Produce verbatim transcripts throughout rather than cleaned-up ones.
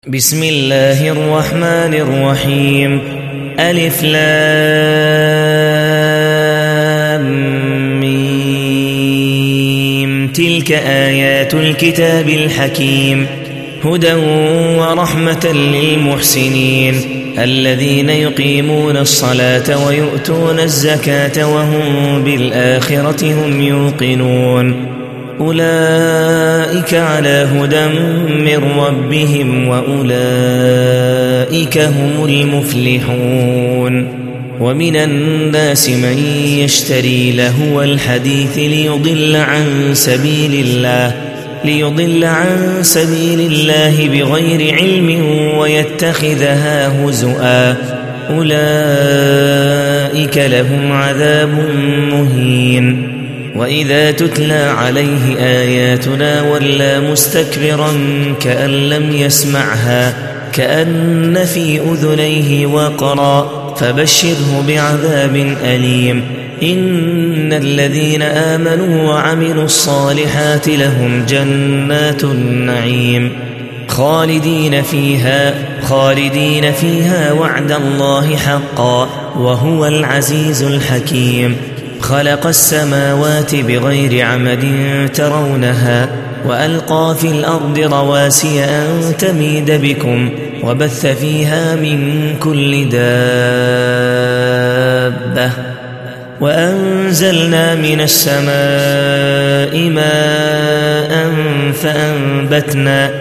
بسم الله الرحمن الرحيم. ألف لام ميم. تلك آيات الكتاب الحكيم هدى ورحمة للمحسنين الذين يقيمون الصلاة ويؤتون الزكاة وهم بالآخرة هم يوقنون أولئك على هدى من ربهم وأولئك هم المفلحون. ومن الناس من يشتري لهو الحديث ليضل عن سبيل الله ليضل عن سبيل الله بغير علم ويتخذها هزؤا أولئك لهم عذاب مهين. وإذا تتلى عليه آياتنا ولى مستكبرا كأن لم يسمعها كأن في أذنيه وقرا فبشره بعذاب أليم. إن الذين آمنوا وعملوا الصالحات لهم جنات النعيم خالدين فيها خالدين فيها وعد الله حقا وهو العزيز الحكيم. خلق السماوات بغير عمد ترونها وألقى في الأرض رواسي أن تميد بكم وبث فيها من كل دابة وأنزلنا من السماء ماء فأنبتنا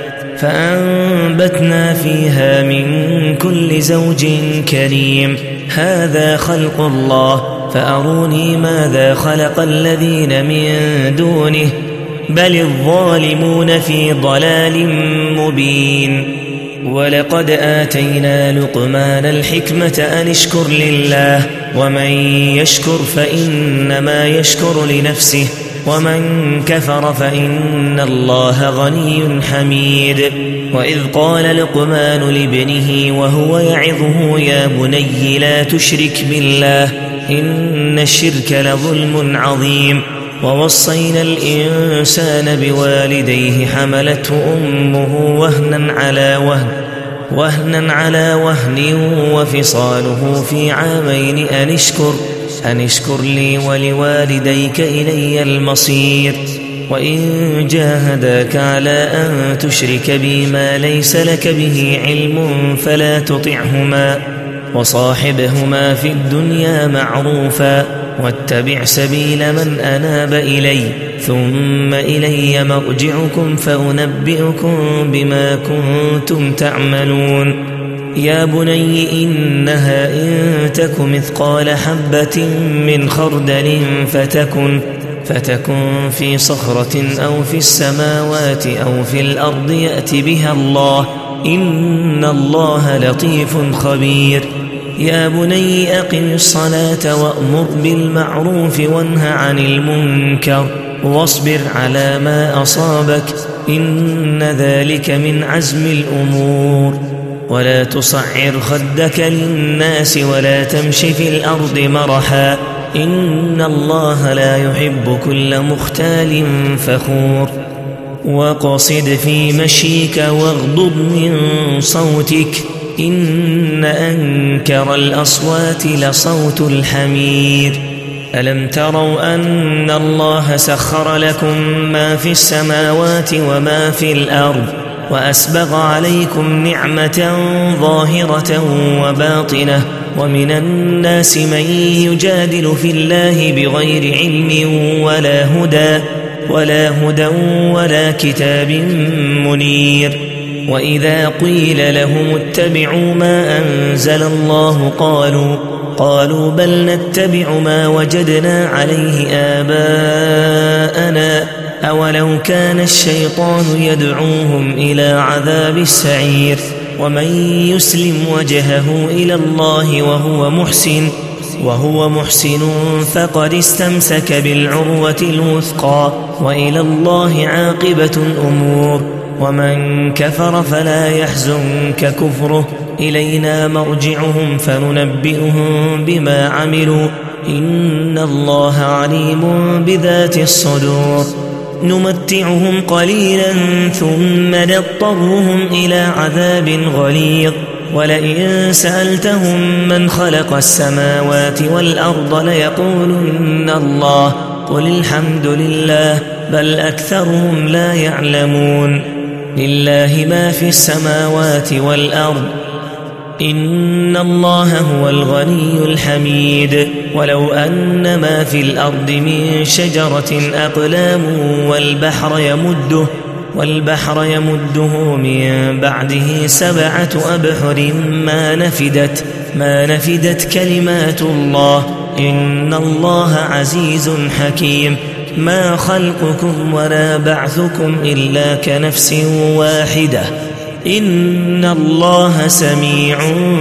فأنبتنا فيها من كل زوج كريم. هذا خلق الله فأروني ماذا خلق الذين من دونه بل الظالمون في ضلال مبين. ولقد آتينا لقمان الحكمة أن اشكر لله ومن يشكر فإنما يشكر لنفسه ومن كفر فإن الله غني حميد. وإذ قال لقمان لابنه وهو يعظه يا بني لا تشرك بالله إن الشرك لظلم عظيم. ووصينا الإنسان بوالديه حملته أمه وهنا على وهن وهنا على وهن وفصاله في عامين أن اشكر أن اشكر لي ولوالديك إلي المصير. وإن جاهداك على أن تشرك بي ما ليس لك به علم فلا تطعهما وصاحبهما في الدنيا معروفا واتبع سبيل من أناب إلي ثم إلي مرجعكم فأنبئكم بما كنتم تعملون. يا بني إنها إن تك مثقال حبة من خردل فتكن فتكن في صخرة أو في السماوات أو في الأرض يأت بها الله إن الله لطيف خبير. يا بني أقم الصلاة وأمر بالمعروف وانه عن المنكر واصبر على ما أصابك إن ذلك من عزم الأمور. ولا تصعر خدك للناس ولا تمش في الأرض مرحا إن الله لا يحب كل مختال فخور. وقصد في مشيك واغضض من صوتك إن أنكر الأصوات لصوت الحمير. ألم تروا أن الله سخر لكم ما في السماوات وما في الأرض وأسبغ عليكم نعمة ظاهرة وباطنة ومن الناس من يجادل في الله بغير علم ولا هدى ولا هدى ولا كتاب منير. وإذا قيل لهم اتبعوا ما أنزل الله قالوا قالوا بل نتبع ما وجدنا عليه آباءنا أولو كان الشيطان يدعوهم إلى عذاب السعير. ومن يسلم وجهه إلى الله وهو محسن وهو محسن فقد استمسك بالعروة الوثقى وإلى الله عاقبة الأمور. ومن كفر فلا يحزنك كفره إلينا مرجعهم فننبئهم بما عملوا إن الله عليم بذات الصدور. نمتعهم قليلا ثم نضطرهم إلى عذاب غليظ ولئن سألتهم من خلق السماوات والأرض ليقولن الله قل الحمد لله بل أكثرهم لا يعلمون لله ما في السماوات والأرض إن الله هو الغني الحميد ولو أن ما في الأرض من شجرة أقلام والبحر يمده والبحر يمده من بعده سبعة أبحر ما نفدت ما نفدت كلمات الله إن الله عزيز حكيم ما خلقكم ولا بعثكم إلا كنفس واحدة إن الله سميع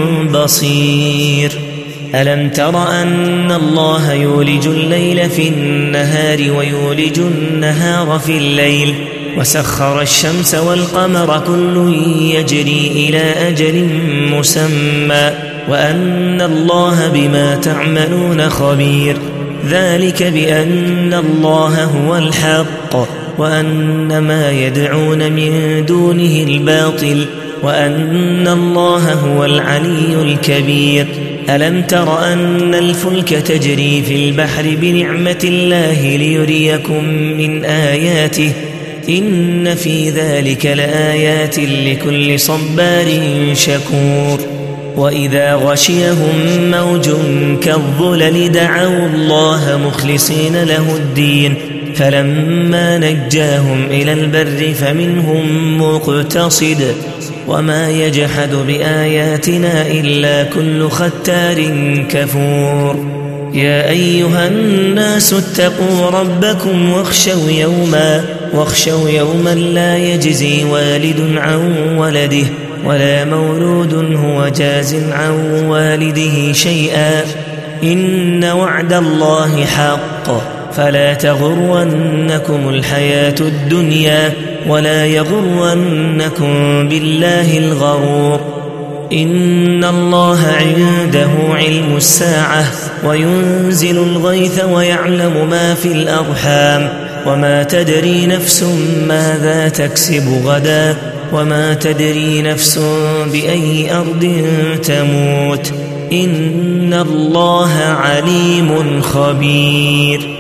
بصير ألم تر أن الله يولج الليل في النهار ويولج النهار في الليل وسخر الشمس والقمر كل يجري إلى أجل مسمى وأن الله بما تعملون خبير ذلك بأن الله هو الحق وأن ما يدعون من دونه الباطل وأن الله هو العلي الكبير ألم تر أن الفلك تجري في البحر بنعمة الله ليريكم من آياته إن في ذلك لآيات لكل صبار شكور وإذا غشيهم موج كالظلل دعوا الله مخلصين له الدين فلما نجاهم إلى البر فمنهم مقتصد وما يجحد بآياتنا إلا كل ختار كفور يا أيها الناس اتقوا ربكم واخشوا يوما واخشوا يوما لا يجزي والد عن ولده ولا مولود هو جاز عن والده شيئا إن وعد الله حق فلا تغرنكم الحياة الدنيا ولا يغرنكم بالله الغرور إن الله عنده علم الساعة وينزل الغيث ويعلم ما في الأرحام وما تدري نفس ماذا تكسب غدا وما تدري نفس بأي أرض تموت إن الله عليم خبير